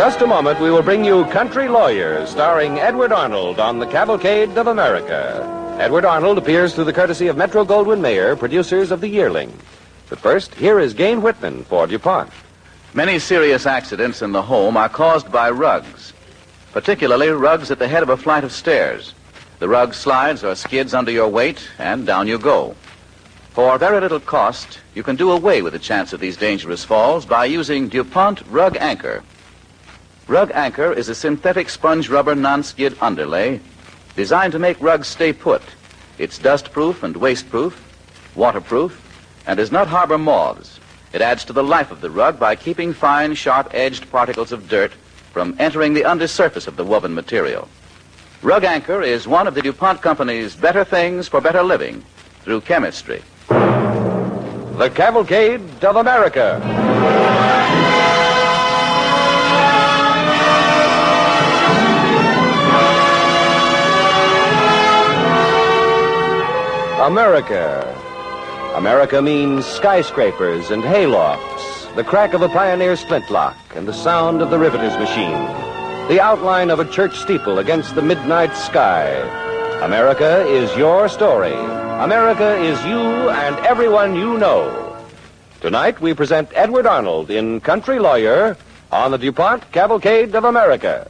just a moment, we will bring you Country Lawyers, starring Edward Arnold on the Cavalcade of America. Edward Arnold appears through the courtesy of Metro-Goldwyn-Mayer, producers of The Yearling. But first, here is Gane Whitman for DuPont. Many serious accidents in the home are caused by rugs, particularly rugs at the head of a flight of stairs. The rug slides or skids under your weight, and down you go. For very little cost, you can do away with the chance of these dangerous falls by using DuPont Rug Anchor. Rug Anchor is a synthetic sponge rubber non-skid underlay designed to make rugs stay put. It's dust-proof and waste-proof, waterproof, and does not harbor moths. It adds to the life of the rug by keeping fine, sharp-edged particles of dirt from entering the undersurface of the woven material. Rug Anchor is one of the DuPont Company's better things for better living through chemistry. The Cavalcade of America. America. America means skyscrapers and haylofts, the crack of a pioneer's flintlock, and the sound of the riveter's machine, the outline of a church steeple against the midnight sky. America is your story. America is you and everyone you know. Tonight, we present Edward Arnold in Country Lawyer on the DuPont Cavalcade of America.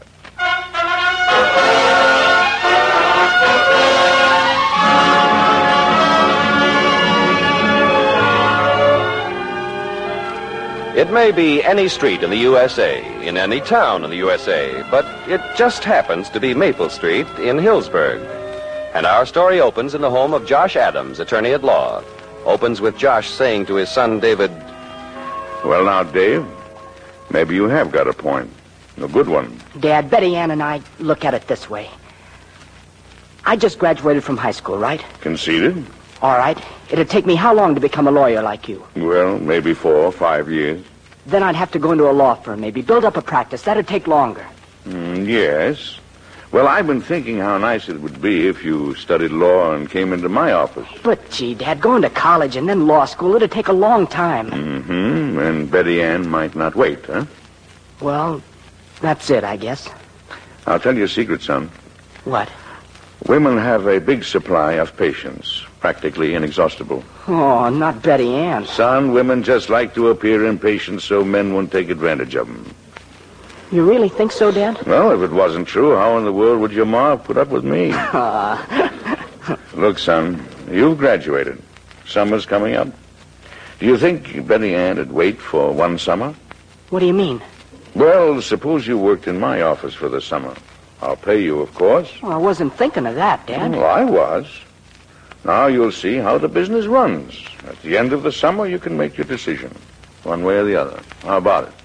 It may be any street in the USA, in any town in the USA, but it just happens to be Maple Street in Hillsburg. And our story opens in the home of Josh Adams, attorney at law. Opens with Josh saying to his son, David, "Well, now, Dave, maybe you have got a point. A good one." Dad, Betty Ann and I look at it this way. I just graduated from high school, right? Conceded? All right. It'd take me how long to become a lawyer like you? Well, maybe 4 or 5 years. Then I'd have to go into a law firm, maybe. Build up a practice. That'd take longer. Yes. Well, I've been thinking how nice it would be if you studied law and came into my office. But, gee, Dad, going to college and then law school, it'd take a long time. Mm-hmm. And Betty Ann might not wait, huh? Well, that's it, I guess. I'll tell you a secret, son. What? Women have a big supply of patience, practically inexhaustible. Oh, not Betty Ann. Son, women just like to appear impatient so men won't take advantage of them. You really think so, Dad? Well, if it wasn't true, how in the world would your ma put up with me? Look, son, you've graduated. Summer's coming up. Do you think Betty Ann would wait for one summer? What do you mean? Well, suppose you worked in my office for the summer. I'll pay you, of course. Well, I wasn't thinking of that, Dad. Well, I was. Now you'll see how the business runs. At the end of the summer, you can make your decision, one way or the other. How about it?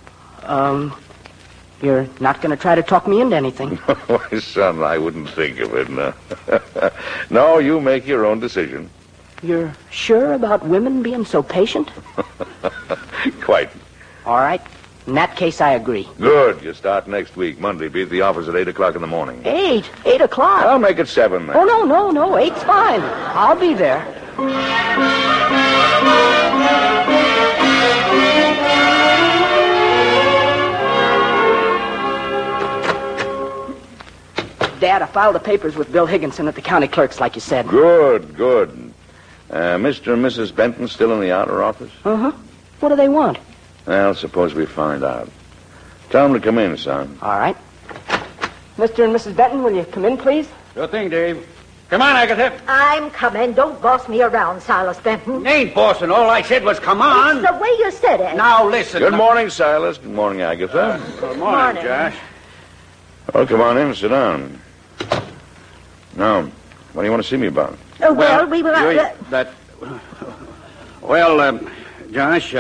You're not going to try to talk me into anything. Why, son, I wouldn't think of it, no. No, you make your own decision. You're sure about women being so patient? Quite. All right. In that case, I agree. Good. You start next week, Monday. Be at the office at 8 o'clock in the morning. 8 o'clock? I'll make it 7 then. Oh, no. 8's fine. I'll be there. Dad, I filed the papers with Bill Higginson at the county clerk's, like you said. Good. Mr. and Mrs. Benton still in the outer office? Uh-huh. What do they want? Well, suppose we find out. Tell them to come in, son. All right. Mr. and Mrs. Benton, will you come in, please? Sure thing, Dave. Come on, Agatha. I'm coming. Don't boss me around, Silas Benton. Ain't bossing. All I said was come on. It's the way you said it. Now, listen. Good morning, Silas. Good morning, Agatha. Good morning, Josh. Well, come on in. Sit down. Now, what do you want to see me about? Well, we were... Josh,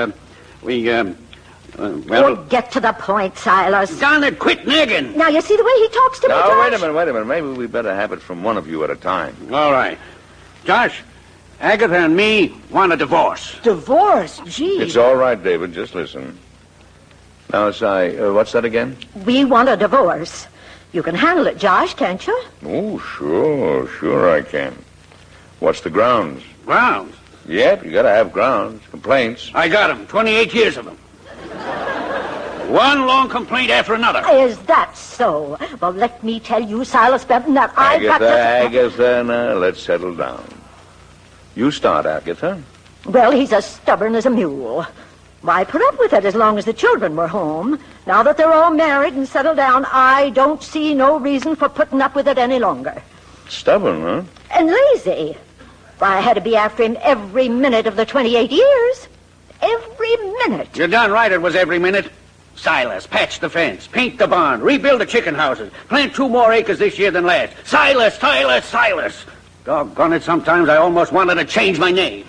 Well, get to the point, Silas. Darn it, quit nagging. Now, you see the way he talks to me, Now, Josh? wait a minute. Maybe we better have it from one of you at a time. All right. Josh, Agatha and me want a divorce. Divorce? Gee. It's all right, David. Just listen. Now, what's that again? We want a divorce. You can handle it, Josh, can't you? Oh, sure I can. What's the grounds? Grounds? Yep, you gotta have grounds. Complaints. I got them. 28 years of them. One long complaint after another. Is that so? Well, let me tell you, Silas Benton, that I've got to... Agatha, now, let's settle down. You start, Agatha. Well, he's as stubborn as a mule. Why put up with it as long as the children were home? Now that they're all married and settled down, I don't see no reason for putting up with it any longer. Stubborn, huh? And lazy. Why, I had to be after him every minute of the 28 years. Every minute. You're done right, it was every minute. Silas, patch the fence, paint the barn, rebuild the chicken houses, plant 2 more acres this year than last. Silas! Doggone it, sometimes I almost wanted to change my name.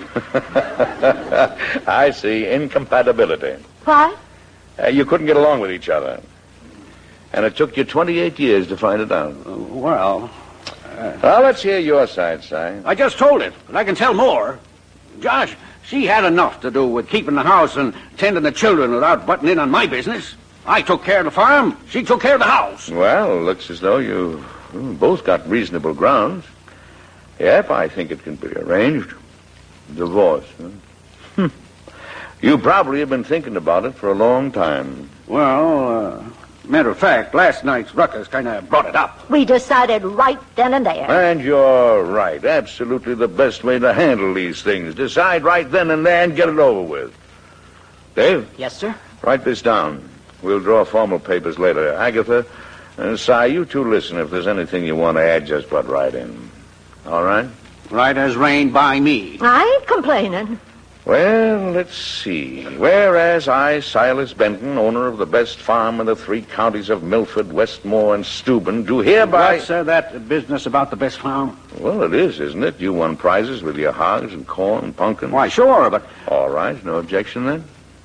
I see. Incompatibility. What? You couldn't get along with each other. And it took you 28 years to find it out. Well, let's hear your side, Si. I just told it, but I can tell more. Josh, she had enough to do with keeping the house and tending the children without butting in on my business. I took care of the farm. She took care of the house. Well, looks as though you both got reasonable grounds. Yep, I think it can be arranged. Divorce, huh? You probably have been thinking about it for a long time. Well, matter of fact, last night's ruckus kind of brought it up. We decided right then and there. And you're right. Absolutely the best way to handle these things. Decide right then and there and get it over with. Dave? Yes, sir? Write this down. We'll draw formal papers later. Agatha and Si, you two listen. If there's anything you want to add, just butt right in. All right? Right as rain by me. I ain't complaining. Well, let's see. Whereas I, Silas Benton, owner of the best farm in the 3 counties of Milford, Westmore, and Steuben, do hereby... What's that business about the best farm? Well, it is, isn't it? You won prizes with your hogs and corn and pumpkin. Why, sure, but... All right, no objection then?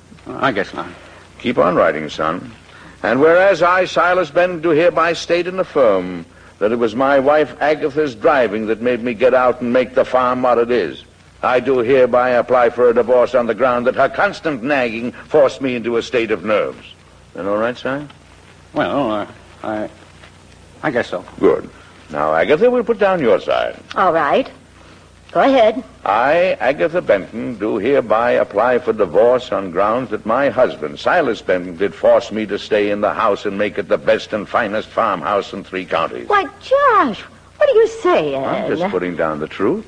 I guess not. Keep on writing, son. And whereas I, Silas Benton, do hereby state and affirm that it was my wife Agatha's driving that made me get out and make the farm what it is, I do hereby apply for a divorce on the ground that her constant nagging forced me into a state of nerves. That all right, Si? Well, I guess so. Good. Now, Agatha, we'll put down your side. All right. Go ahead. I, Agatha Benton, do hereby apply for divorce on grounds that my husband, Silas Benton, did force me to stay in the house and make it the best and finest farmhouse in 3 counties. Why, Josh, what are you saying? I'm just putting down the truth.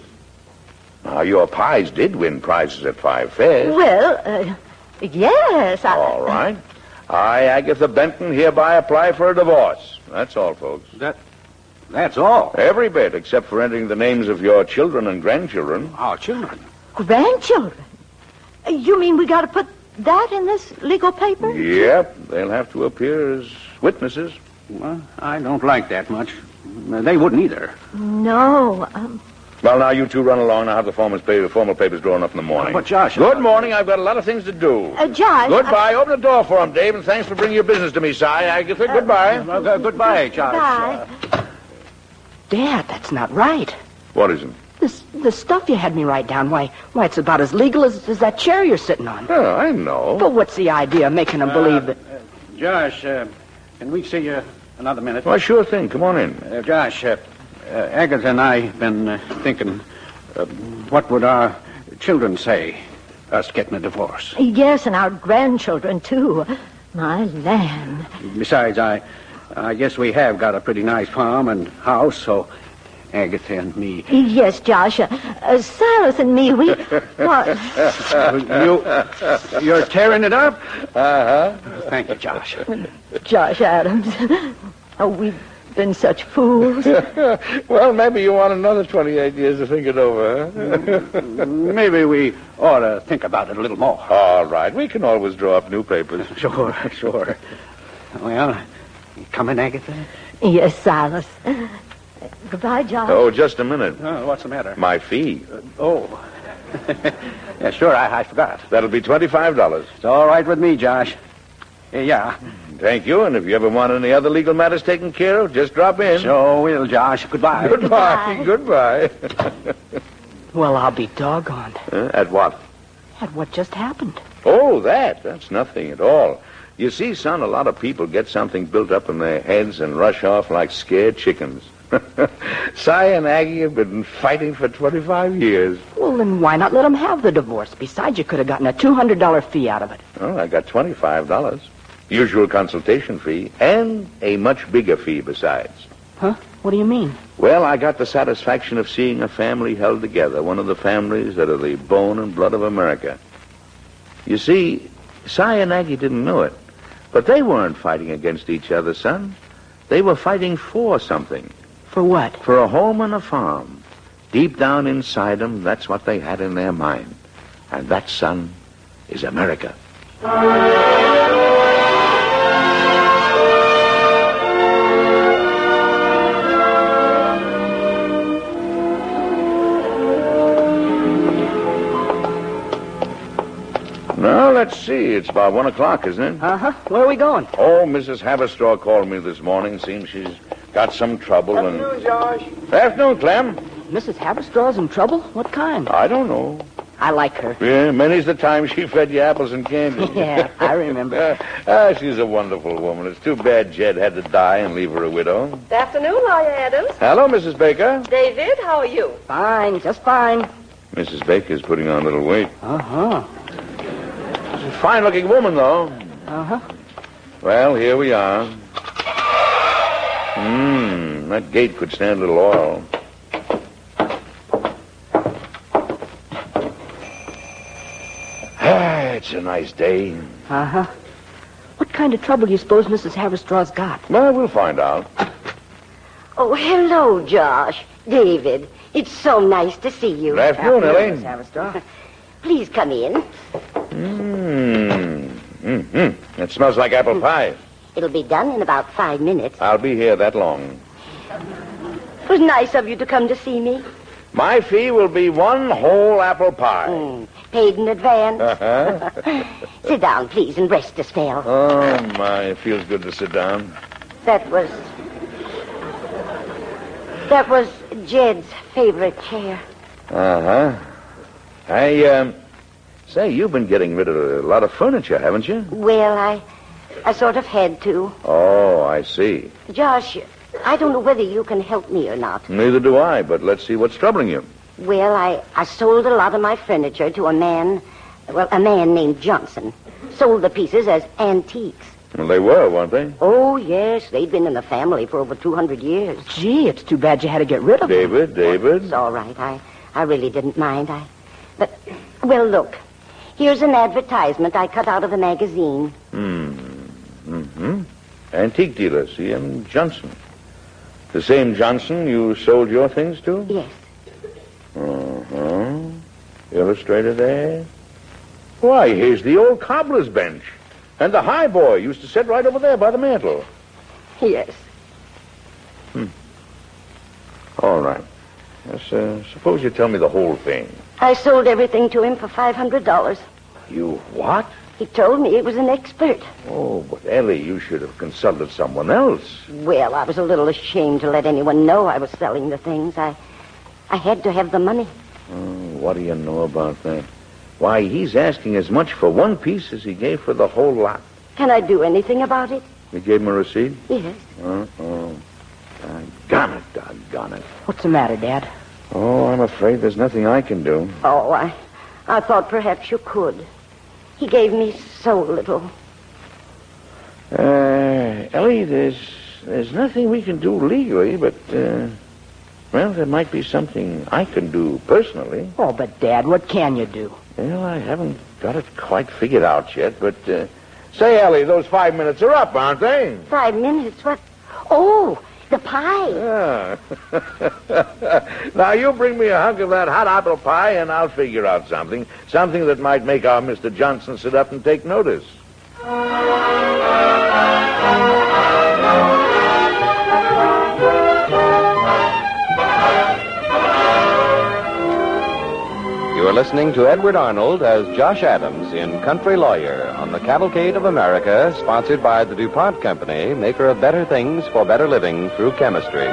Now, your pies did win prizes at 5 fairs. Well, yes. All right. I, Agatha Benton, hereby apply for a divorce. That's all, folks. That's all. Every bit, except for entering the names of your children and grandchildren. Our children. Grandchildren? You mean we got to put that in this legal paper? Yep. They'll have to appear as witnesses. Well, I don't like that much. They wouldn't either. No. Well, now, you two run along. I'll have the formal papers drawn up in the morning. But, Josh... Good morning. I've got a lot of things to do. Josh... Goodbye. Open the door for him, Dave, and thanks for bringing your business to me, Si. Agatha, goodbye. Goodbye, Josh. Goodbye. Dad, that's not right. What isn't? The stuff you had me write down, why, it's about as legal as that chair you're sitting on. Oh, I know. But what's the idea of making them believe that... Josh, can we see you another minute? Why, sure thing. Come on in. Josh, Agatha and I have been thinking, what would our children say, us getting a divorce? Yes, and our grandchildren, too. My land. Besides, I guess we have got a pretty nice farm and house, so Agatha and me... Yes, Josh. Silas and me, we... What? You're tearing it up? Uh-huh. Thank you, Josh. Josh Adams. Oh, we've been such fools. Well, maybe you want another 28 years to think it over, huh? Maybe we ought to think about it a little more. All right. We can always draw up new papers. Sure. Well, you coming, Agatha? Yes, Silas. Goodbye, Josh. Oh, just a minute. What's the matter? My fee. Yeah, sure, I forgot. That'll be $25. It's all right with me, Josh. Yeah. Thank you, and if you ever want any other legal matters taken care of, just drop in. Sure will, Josh. Goodbye. Goodbye. Well, I'll be doggone. At what? At what just happened. Oh, that's nothing at all. You see, son, a lot of people get something built up in their heads and rush off like scared chickens. Si and Aggie have been fighting for 25 years. Well, then why not let them have the divorce? Besides, you could have gotten a $200 fee out of it. Oh, I got $25. Usual consultation fee, and a much bigger fee besides. Huh? What do you mean? Well, I got the satisfaction of seeing a family held together, one of the families that are the bone and blood of America. You see, Si and Aggie didn't know it, but they weren't fighting against each other, son. They were fighting for something. For what? For a home and a farm. Deep down inside them, that's what they had in their mind. And that, son, is America. Now, let's see. It's about 1 o'clock, isn't it? Uh-huh. Where are we going? Oh, Mrs. Haverstraw called me this morning. Seems she's got some trouble. Afternoon, Josh. Afternoon, Clem. Mrs. Haverstraw's in trouble? What kind? I don't know. I like her. Yeah, many's the time she fed you apples and candy. Yeah, I remember. She's a wonderful woman. It's too bad Jed had to die and leave her a widow. Good afternoon, Lawyer Adams. Hello, Mrs. Baker. David, how are you? Fine, just fine. Mrs. Baker's putting on a little weight. Uh-huh. She's a fine-looking woman, though. Uh-huh. Well, here we are. That gate could stand a little oil. It's a nice day. Uh-huh. What kind of trouble do you suppose Mrs. Haverstraw's got? Well, we'll find out. Oh, hello, Josh. David, it's so nice to see you. Good afternoon, Ellie. Miss Haverstraw. Please come in. It smells like apple pie. It'll be done in about 5 minutes. I'll be here that long. It was nice of you to come to see me. My fee will be 1 whole apple pie. Paid in advance. Uh-huh. Sit down, please, and rest a spell. Oh, my. It feels good to sit down. That was Jed's favorite chair. Uh-huh. Say, you've been getting rid of a lot of furniture, haven't you? Well, I sort of had to. Oh, I see. Josh, I don't know whether you can help me or not. Neither do I, but let's see what's troubling you. Well, I sold a lot of my furniture to a man named Johnson. Sold the pieces as antiques. Well, they were, weren't they? Oh, yes. They'd been in the family for over 200 years. Gee, it's too bad you had to get rid of them. David. It's all right. I really didn't mind. Well, look. Here's an advertisement I cut out of the magazine. Antique dealer, C.M. Johnson. The same Johnson you sold your things to? Yes. Uh-huh. Illustrated there. Why, here's the old cobbler's bench. And the high boy used to sit right over there by the mantel. Yes. All right. Suppose you tell me the whole thing. I sold everything to him for $500. You what? He told me he was an expert. Oh, but Ellie, you should have consulted someone else. Well, I was a little ashamed to let anyone know I was selling the things. I had to have the money. What do you know about that? Why, he's asking as much for one piece as he gave for the whole lot. Can I do anything about it? You gave him a receipt? Yes. Doggone it. What's the matter, Dad? Oh, I'm afraid there's nothing I can do. Oh, I thought perhaps you could. He gave me so little. Ellie, there's nothing we can do legally, but, well, there might be something I can do personally. Oh, but, Dad, what can you do? Well, I haven't got it quite figured out yet, but, say, Ellie, those 5 minutes are up, aren't they? 5 minutes? What? Oh, the pie. Yeah. Now, you bring me a hunk of that hot apple pie, and I'll figure out something. Something that might make our Mr. Johnson sit up and take notice. You are listening to Edward Arnold as Josh Adams in Country Lawyer on the Cavalcade of America, sponsored by the DuPont Company, maker of better things for better living through chemistry.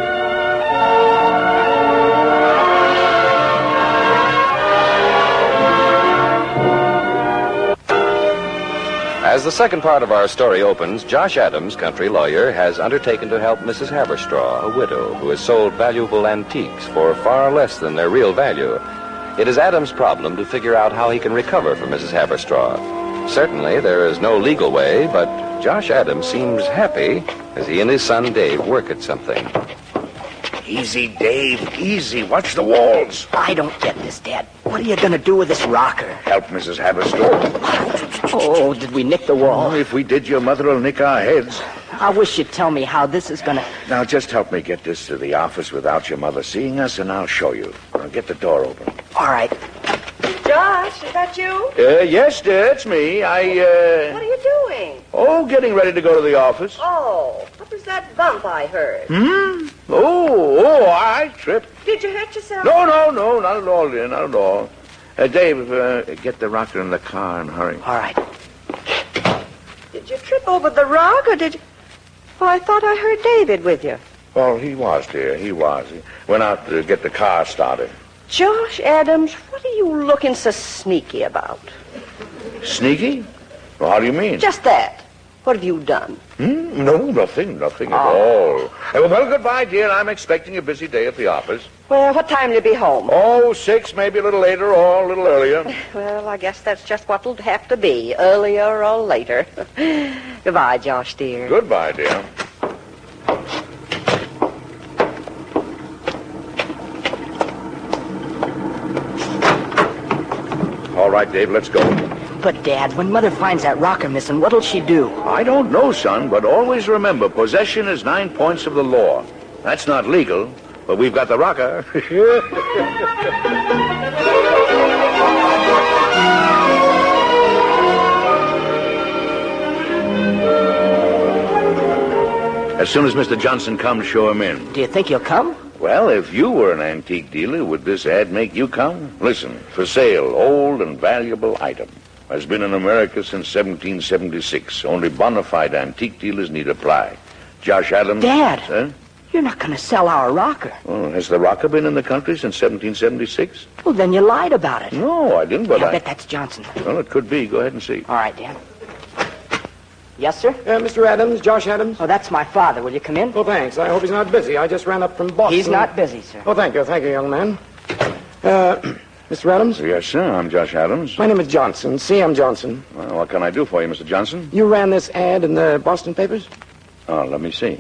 As the second part of our story opens, Josh Adams, country lawyer, has undertaken to help Mrs. Haverstraw, a widow who has sold valuable antiques for far less than their real value. It is Adams' problem to figure out how he can recover from Mrs. Haverstraw. Certainly, there is no legal way, but Josh Adams seems happy as he and his son Dave work at something. Easy, Dave, easy. Watch the walls. I don't get this, Dad. What are you going to do with this rocker? Help Mrs. Haverstraw. Oh, did we nick the wall? Oh, if we did, your mother will nick our heads. I wish you'd tell me how this is going to... Now, just help me get this to the office without your mother seeing us, and I'll show you. Now, get the door open. All right. Josh, is that you? Yes, dear, it's me. What are you doing? Oh, getting ready to go to the office. Oh, what was that bump I heard? I tripped. Did you hurt yourself? No, not at all, dear, not at all. Dave, get the rocker in the car and hurry. All right. Did you trip over the rock, or did you... Oh, I thought I heard David with you. Well, he was, dear, he was. He went out to get the car started. Josh Adams, what are you looking so sneaky about? Sneaky? Well, how do you mean? Just that. What have you done? No, nothing at all. Well, goodbye, dear. I'm expecting a busy day at the office. Well, what time will you be home? Oh, 6, maybe a little later or a little earlier. Well, I guess that's just what it'll have to be, earlier or later. Goodbye, Josh, dear. Goodbye, dear. All right, Dave, let's go. But, Dad, when Mother finds that rocker missing, what'll she do? I don't know, son, but always remember, possession is 9 points of the law. That's not legal, but we've got the rocker. As soon as Mr. Johnson comes, show him in. Do you think he'll come? Well, if you were an antique dealer, would this ad make you come? Listen, for sale, old and valuable item. Has been in America since 1776. Only bona fide antique dealers need apply. Josh Adams... Dad! Huh? You're not going to sell our rocker. Oh, has the rocker been in the country since 1776? Well, then you lied about it. No, I didn't, but I bet that's Johnson. Well, it could be. Go ahead and see. All right, Dad. Yes, sir? Mr. Adams, Josh Adams. Oh, that's my father. Will you come in? Oh, thanks. I hope he's not busy. I just ran up from Boston. He's not busy, sir. Oh, thank you, young man. Mr. Adams? Yes, sir. I'm Josh Adams. My name is Johnson, C.M. Johnson. Well, what can I do for you, Mr. Johnson? You ran this ad in the Boston papers? Oh, let me see.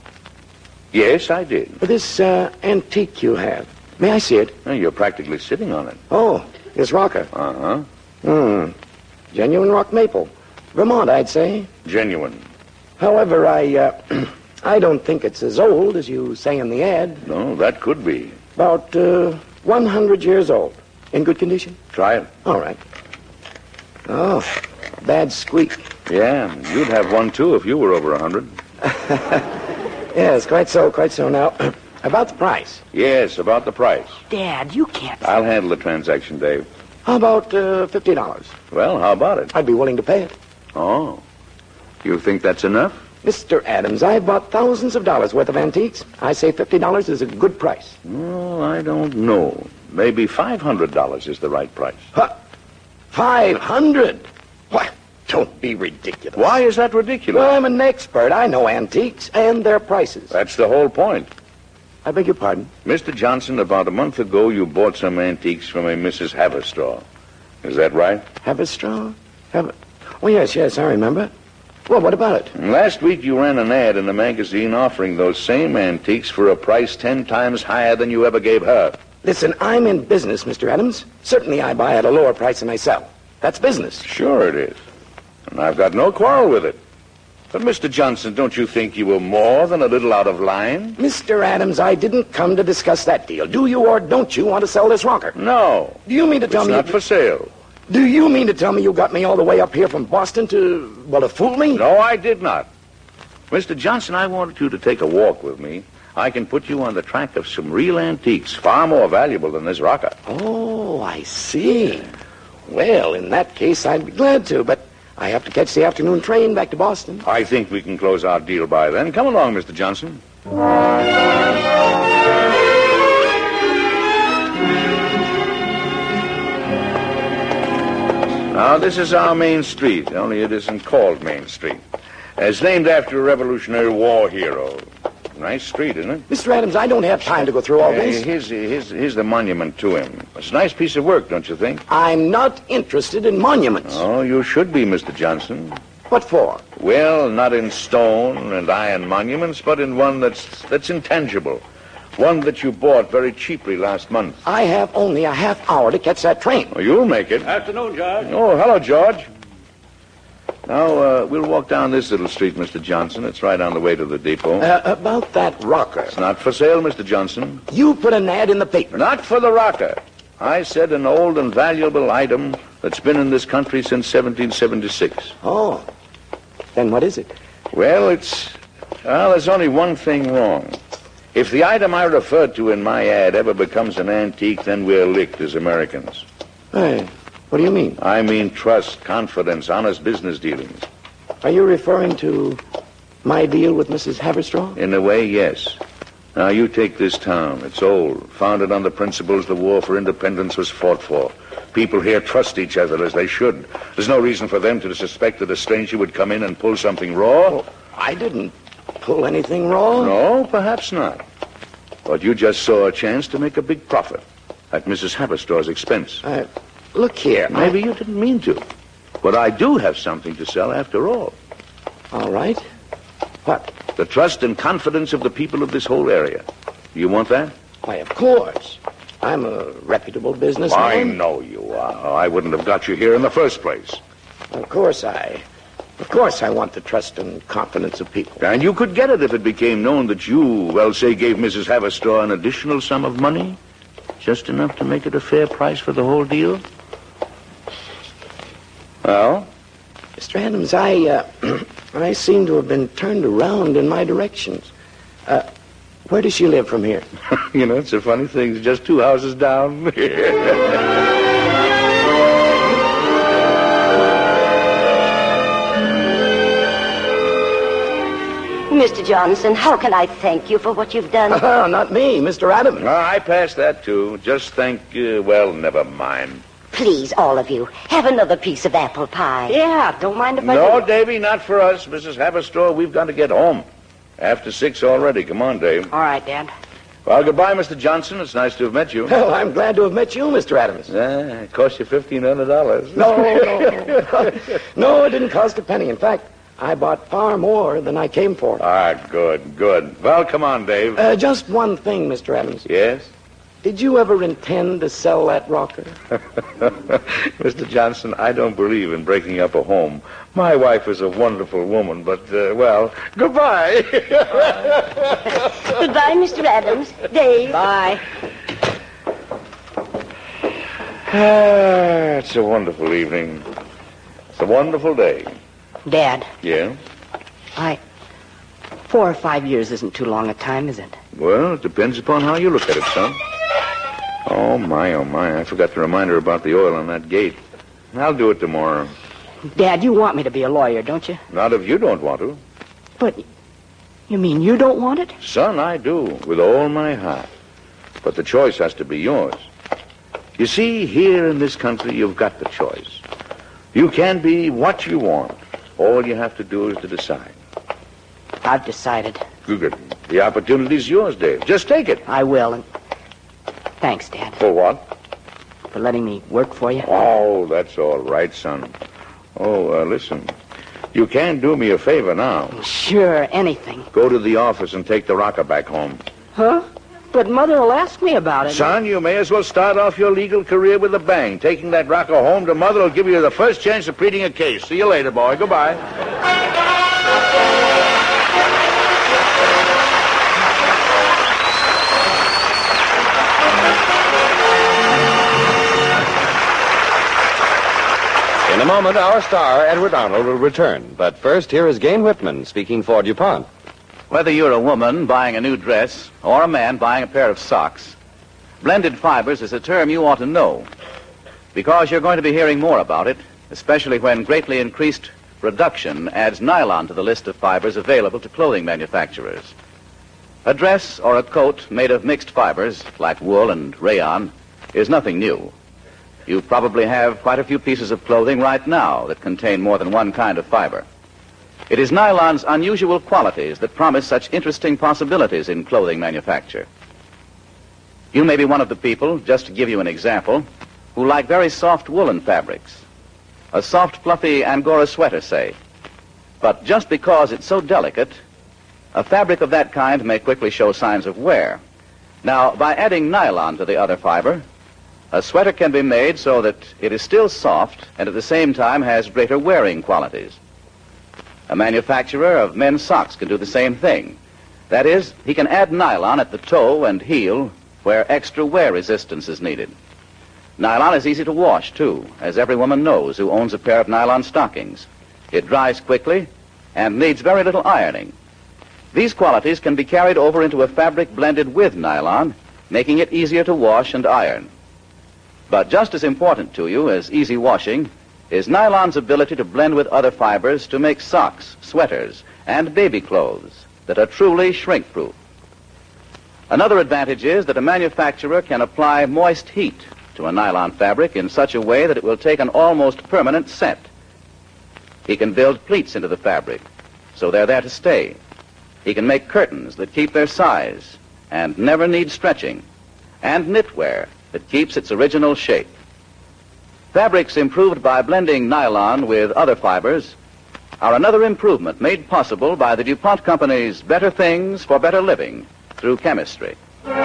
Yes, I did. For this antique you have. May I see it? Oh, you're practically sitting on it. Oh, this rocker. Uh-huh. Genuine rock maple. Vermont, I'd say. Genuine. However, I don't think it's as old as you say in the ad. No, that could be. About 100 years old. In good condition? Try it. All right. Oh, bad squeak. Yeah, you'd have one, too, if you were over 100. Yes, quite so. Now, about the price. Yes, about the price. Dad, you can't... I'll handle the transaction, Dave. How about $50? Well, how about it? I'd be willing to pay it. Oh. You think that's enough? Mr. Adams, I've bought thousands of dollars worth of antiques. I say $50 is a good price. Oh, I don't know. Maybe $500 is the right price. Huh? 500? What? Don't be ridiculous. Why is that ridiculous? Well, I'm an expert. I know antiques and their prices. That's the whole point. I beg your pardon? Mr. Johnson, about a month ago, you bought some antiques from a Mrs. Haverstraw. Is that right? Haverstraw? Oh, yes, I remember. Well, what about it? Last week you ran an ad in the magazine offering those same antiques for a price 10 times higher than you ever gave her. Listen, I'm in business, Mr. Adams. Certainly I buy at a lower price than I sell. That's business. Sure it is. And I've got no quarrel with it. But, Mr. Johnson, don't you think you were more than a little out of line? Mr. Adams, I didn't come to discuss that deal. Do you or don't you want to sell this rocker? No. Do you mean to tell me... It's not for sale. Do you mean to tell me you got me all the way up here from Boston to fool me? No, I did not. Mr. Johnson, I wanted you to take a walk with me. I can put you on the track of some real antiques, far more valuable than this rocker. Oh, I see. Well, in that case, I'd be glad to, but I have to catch the afternoon train back to Boston. I think we can close our deal by then. Come along, Mr. Johnson. Now, this is our main street, only it isn't called Main Street. It's named after a Revolutionary War hero. Nice street, isn't it? Mr. Adams, I don't have time to go through all this. Here's the monument to him. It's a nice piece of work, don't you think? I'm not interested in monuments. Oh, you should be, Mr. Johnson. What for? Well, not in stone and iron monuments, but in one that's intangible. One that you bought very cheaply last month. I have only a half hour to catch that train. Well, you'll make it. Afternoon, George. Oh, hello, George. Now, we'll walk down this little street, Mr. Johnson. It's right on the way to the depot. About that rocker. It's not for sale, Mr. Johnson. You put an ad in the paper. Not for the rocker. I said an old and valuable item that's been in this country since 1776. Oh. Then what is it? Well, there's only one thing wrong. If the item I referred to in my ad ever becomes an antique, then we're licked as Americans. Hey, what do you mean? I mean trust, confidence, honest business dealings. Are you referring to my deal with Mrs. Haverstraw? In a way, yes. Now, you take this town. It's old, founded on the principles the War for Independence was fought for. People here trust each other as they should. There's no reason for them to suspect that a stranger would come in and pull something raw. Well, I didn't pull anything raw. No, perhaps not. But you just saw a chance to make a big profit at Mrs. Haverstraw's expense. Look here. Maybe you didn't mean to. But I do have something to sell after all. All right. What? The trust and confidence of the people of this whole area. You want that? Why, of course. I'm a reputable businessman. I know you are. I wouldn't have got you here in the first place. Of course I want the trust and confidence of people. And you could get it if it became known that you, well, say, gave Mrs. Haverstraw an additional sum of money. Just enough to make it a fair price for the whole deal. Well? Mr. Adams, I seem to have been turned around in my directions. Where does she live from here? You know, it's a funny thing. It's just 2 houses down. Mr. Johnson, how can I thank you for what you've done? Not me, Mr. Adams. I passed that, too. Just thank, well, never mind. Please, all of you, have another piece of apple pie. Yeah, don't mind if I No, do. Davy, not for us. Mrs. Haverstraw, we've got to get home. After 6 already. Come on, Dave. All right, Dad. Well, goodbye, Mr. Johnson. It's nice to have met you. Well, I'm glad to have met you, Mr. Adams. It cost you $1,500. No. No, it didn't cost a penny. In fact, I bought far more than I came for. Good. Well, come on, Dave. Just one thing, Mr. Adams. Yes? Did you ever intend to sell that rocker? Mr. Johnson, I don't believe in breaking up a home. My wife is a wonderful woman, but, well, goodbye. Goodbye, Mr. Adams. Dave. Bye. It's a wonderful evening. It's a wonderful day. Dad, Yeah? 4 or 5 years isn't too long a time, is it? Well, it depends upon how you look at it, son. Oh, my. I forgot to remind her about the oil on that gate. I'll do it tomorrow. Dad, you want me to be a lawyer, don't you? Not if you don't want to. But you mean you don't want it? Son, I do, with all my heart. But the choice has to be yours. You see, here in this country, you've got the choice. You can be what you want. All you have to do is to decide. I've decided. Good. The opportunity's yours, Dave. Just take it. I will, and thanks, Dad, For what? for letting me work for you. Oh, that's all right, son. Oh, listen. You can do me a favor now. Sure, anything. Go to the office and take the rocker back home. Huh? But Mother will ask me about it. Son, you may as well start off your legal career with a bang. Taking that rocker home to Mother will give you the first chance of pleading a case. See you later, boy. Goodbye. In a moment, our star, Edward Arnold, will return. But first, here is Gain Whitman speaking for DuPont. Whether you're a woman buying a new dress or a man buying a pair of socks, blended fibers is a term you ought to know, because you're going to be hearing more about it, especially when greatly increased production adds nylon to the list of fibers available to clothing manufacturers. A dress or a coat made of mixed fibers, like wool and rayon, is nothing new. You probably have quite a few pieces of clothing right now that contain more than one kind of fiber. It is nylon's unusual qualities that promise such interesting possibilities in clothing manufacture. You may be one of the people, just to give you an example, who like very soft woolen fabrics. A soft, fluffy Angora sweater, say, But just because it's so delicate, a fabric of that kind may quickly show signs of wear. Now, by adding nylon to the other fiber, a sweater can be made so that it is still soft and at the same time has greater wearing qualities. A manufacturer of men's socks can do the same thing. That is, he can add nylon at the toe and heel where extra wear resistance is needed. Nylon is easy to wash, too, as every woman knows who owns a pair of nylon stockings. It dries quickly and needs very little ironing. These qualities can be carried over into a fabric blended with nylon, making it easier to wash and iron. But just as important to you as easy washing is nylon's ability to blend with other fibers to make socks, sweaters, and baby clothes that are truly shrink-proof. Another advantage is that a manufacturer can apply moist heat to a nylon fabric in such a way that it will take an almost permanent set. He can build pleats into the fabric, so they're there to stay. He can make curtains that keep their size and never need stretching, and knitwear that keeps its original shape. Fabrics improved by blending nylon with other fibers are another improvement made possible by the DuPont Company's Better Things for Better Living through chemistry.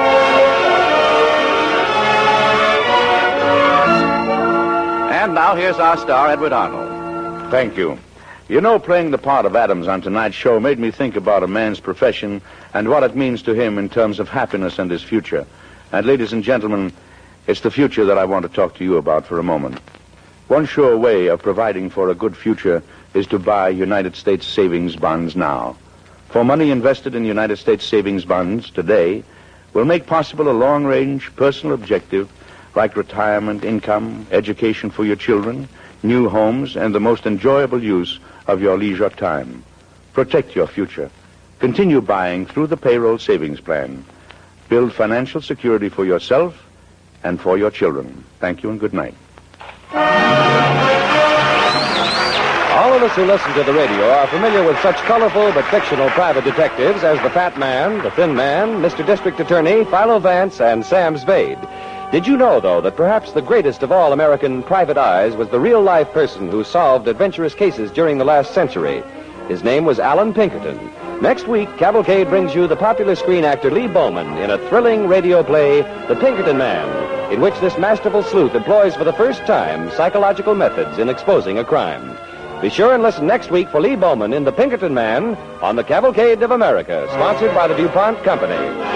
And now here's our star, Edward Arnold. Thank you. You know, playing the part of Adams on tonight's show made me think about a man's profession and what it means to him in terms of happiness and his future. And ladies and gentlemen, it's the future that I want to talk to you about for a moment. One sure way of providing for a good future is to buy United States savings bonds now. For money invested in United States savings bonds today will make possible a long-range personal objective like retirement, income, education for your children, new homes, and the most enjoyable use of your leisure time. Protect your future. Continue buying through the payroll savings plan. Build financial security for yourself and for your children. Thank you and good night. All of us who listen to the radio are familiar with such colorful but fictional private detectives as the Fat Man, the Thin Man, Mr. District Attorney, Philo Vance, and Sam Spade. Did you know, though, that perhaps the greatest of all American private eyes was the real-life person who solved adventurous cases during the last century? His name was Allan Pinkerton. Next week, Cavalcade brings you the popular screen actor Lee Bowman in a thrilling radio play, The Pinkerton Man, in which this masterful sleuth employs for the first time psychological methods in exposing a crime. Be sure and listen next week for Lee Bowman in The Pinkerton Man on the Cavalcade of America, sponsored by the DuPont Company.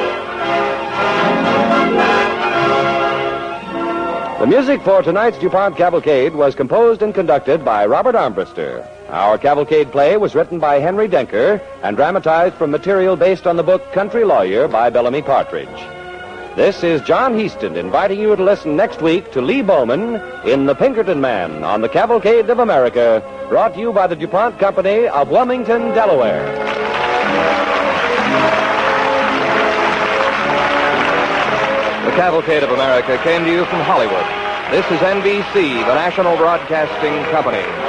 The music for tonight's DuPont Cavalcade was composed and conducted by Robert Armbruster. Our Cavalcade play was written by Henry Denker and dramatized from material based on the book Country Lawyer by Bellamy Partridge. This is John Heaston inviting you to listen next week to Lee Bowman in The Pinkerton Man on the Cavalcade of America, brought to you by the DuPont Company of Wilmington, Delaware. The Cavalcade of America came to you from Hollywood. This is NBC, the National Broadcasting Company.